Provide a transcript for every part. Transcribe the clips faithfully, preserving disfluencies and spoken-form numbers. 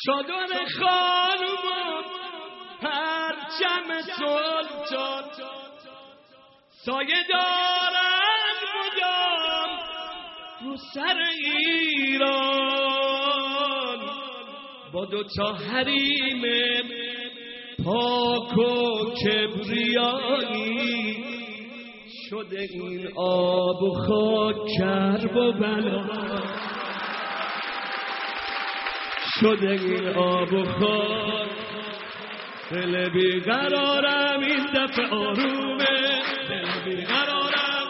چادر خانوم پرچم سلطان سایه دارن مدام رو سر ایران با دوتا حریم پاک و کبریایی شده این آب و خاک کرب و بلا شده این آب و خاک دل بیقرارم این دفعه آرومه دل بیقرارم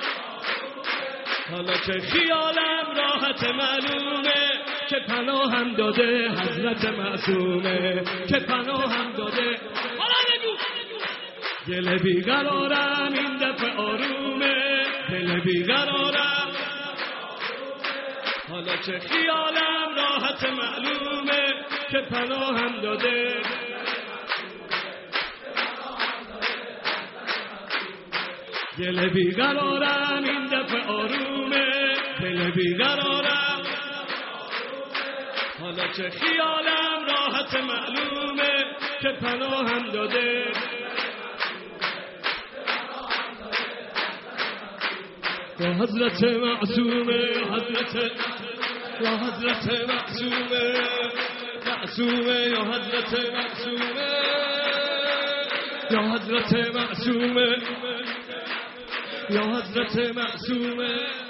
حالا که خیالم راحت معلومه که پناهم داده حضرت معصومه که پناهم داده حالا نگو دل بیقرارم این دفعه آرومه دل بیقرارم حالا که خیالم راحت معلومه که پناهم داده دل بیقرارم این دفعه آرومه دل بیقرارم حالا که خیالم راحت معلومه که پناهم داده یا حضرت معصومه حضرت یا حضرت معصومه معصومه یا حضرت معصومه یا حضرت معصومه یا حضرت معصومه